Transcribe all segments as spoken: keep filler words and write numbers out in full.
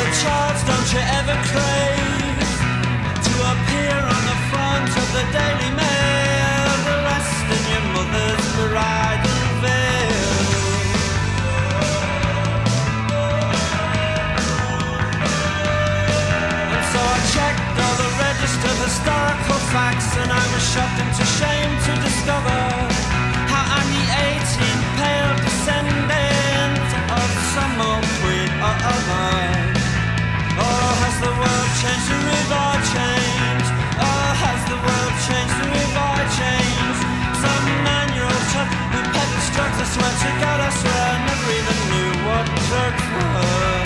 Charles, don't you ever crave to appear on the front of the Daily Mail, dressed in your mother's bridal veil? And so I checked all the registered historical facts, and I was shocked into shame to discover how I'm the eighteenth pale descendant of some old queen or other. Oh, has the world changed, the river changed? Oh, has the world changed, the river changed? Some nine-year-old chap who peddles drugs, I swear to God, I swear, I never even knew what drugs were.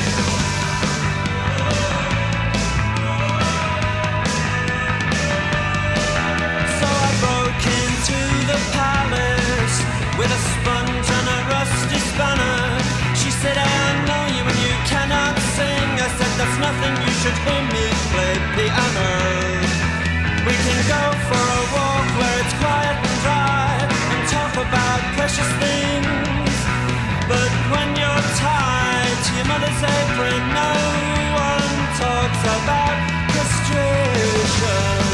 So I broke into the palace with a sponge and a rusty spanner. She said, I know you and you cannot sing. I said, that's nothing, you should hear me play piano. We can go for a walk where it's quiet and dry and talk about precious things. But when you're tied to your mother's apron, no one talks about castration.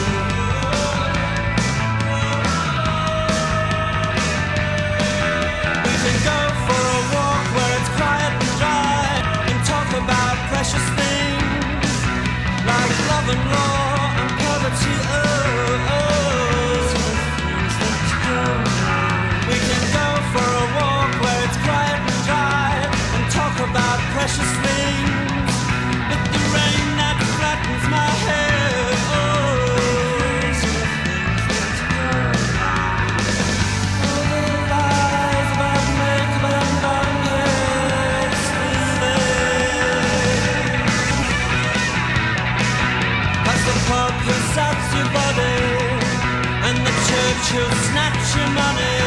We can go for a walk where it's quiet and dry and talk about precious things like love and law and poverty. Oh, oh. We can go for a walk where it's quiet and dry and talk about precious things. But the rain that flattens my hair. Oh, all the lies about makeup and bondage. As the pub who saps your body and the church who snatch your money.